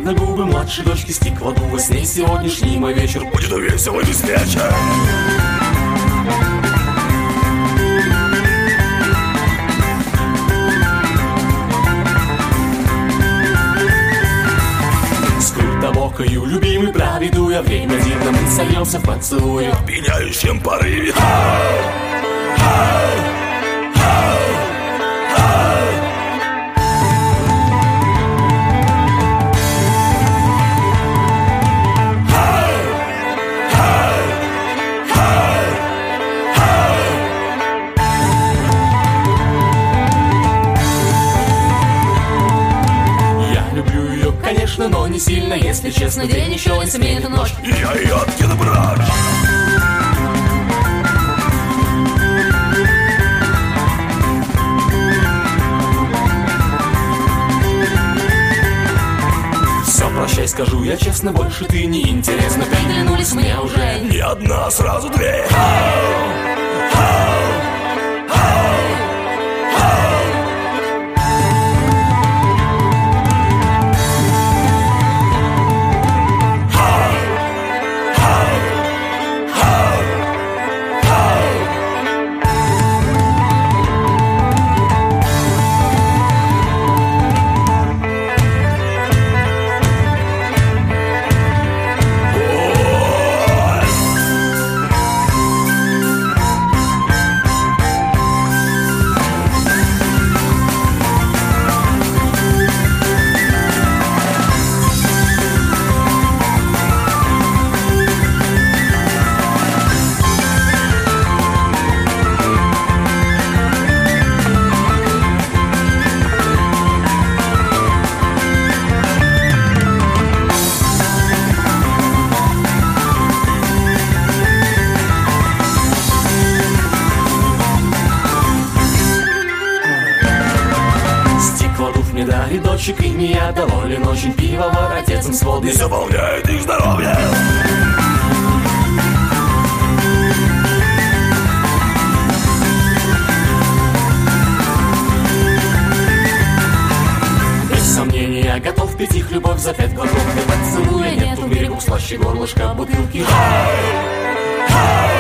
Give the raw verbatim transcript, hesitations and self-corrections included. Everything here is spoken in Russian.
на губы младшей дочки стик в аду во сне. Сегодняшний мой вечер будет весело и беспечен. Скрытобокою, любимый, проведу я время дивно. Мы сольемся в поцелуе в пьяняющем порыве. Но не сильно, если честно, день еще не сменит ночь. И я ее откину прочь. Все, прощай, скажу я честно, больше ты не интересна. Приглянулись мне уже не одна, сразу две. Дочек и не я доволен очень пивовар, отецом с водой не заполняет их здоровье. Без сомнения, я готов пить их любовь за пять глотков. И поцелуя нет в мире слаще горлышка бутылки. Hey! Hey!